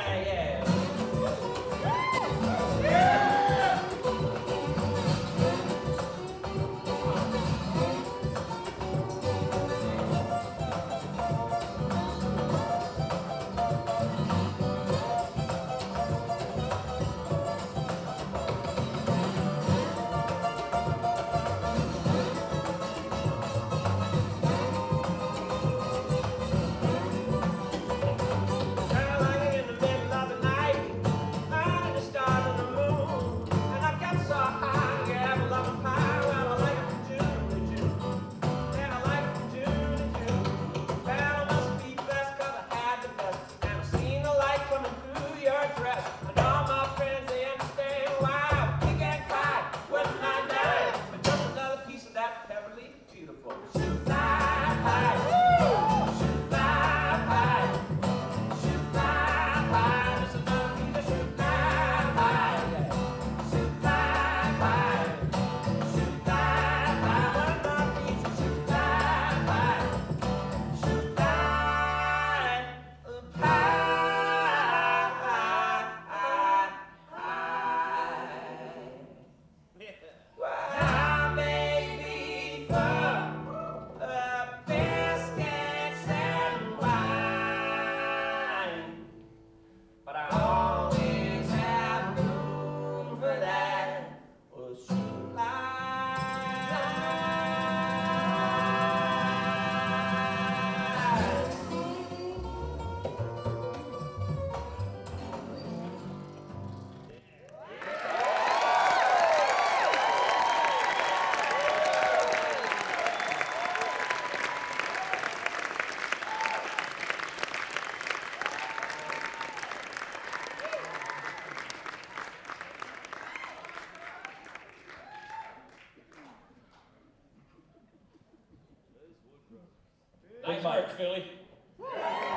Nice work, Philly. All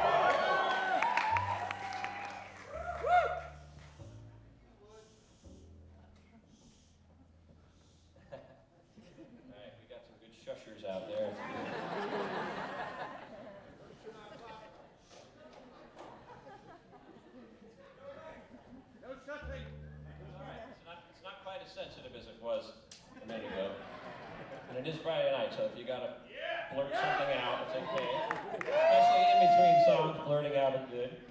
right, we got some good shushers out there. No shushing. All right, it's not quite as sensitive as it was a minute ago. And it is Friday night, so if you gotta blurt something out, it's okay. Especially in between songs, blurting out is good.